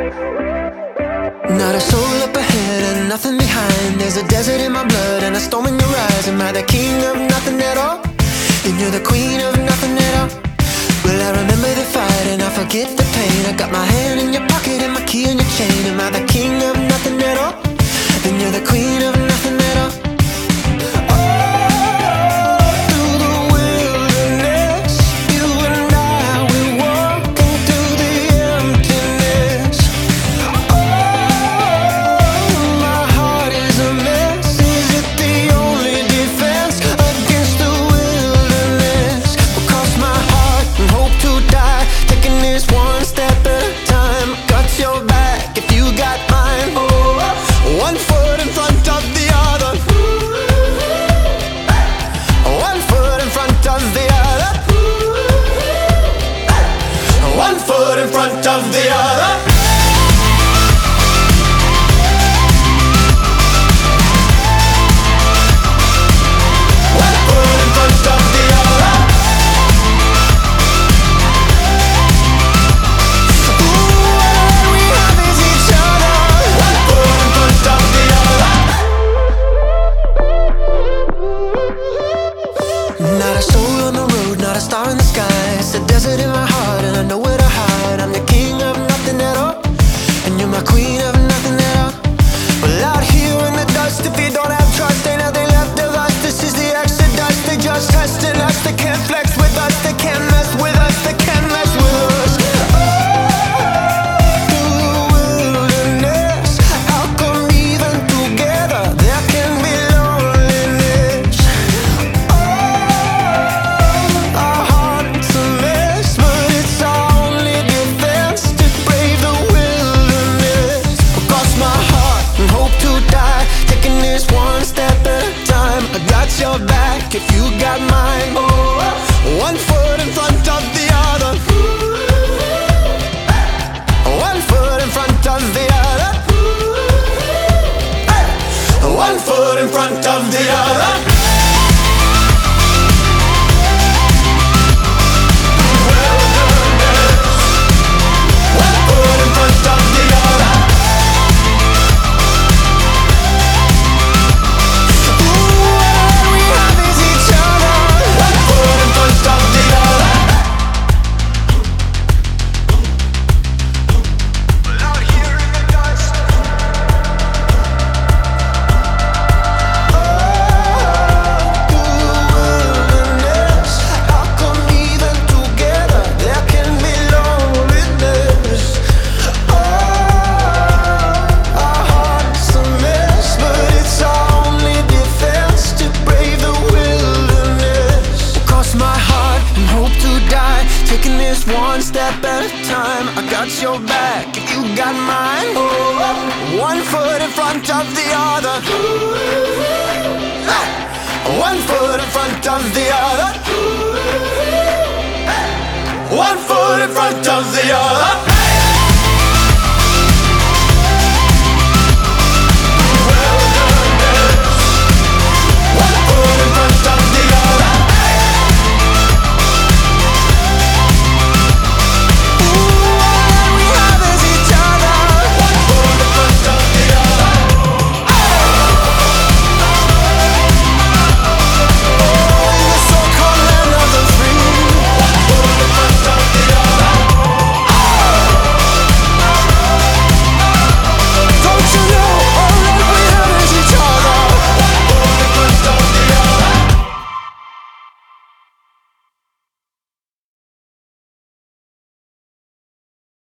Not a soul up ahead and nothing behind. There's a desert in my blood and a storm in your eyes. Am I the king of nothing at all? Then you're the queen of nothing at all. Well, I remember the fight and I forget the pain. I got my hand in your pocket and my key in your chain. Am I the king of nothing at all? Then you're the queen of nothing at all. In front of the other. Not a soul on the road, not a star in the sky. It's a desert in my heart and I know where to hide. I'm the king of nothing at all, and you're my queen of nothing at all. Well, out here in the dust, if you don't have trust, ain't nothing left of us. This is the exodus. They just testing us. They can't flex with us. They can't mess with us. They can't mess with us. Your back if you got mine. One foot in front of the other. One foot in front of the other. One foot in front of the other. One step at a time, I got your back if you got mine. One foot in front of the other. One foot in front of the other. One foot in front of the other.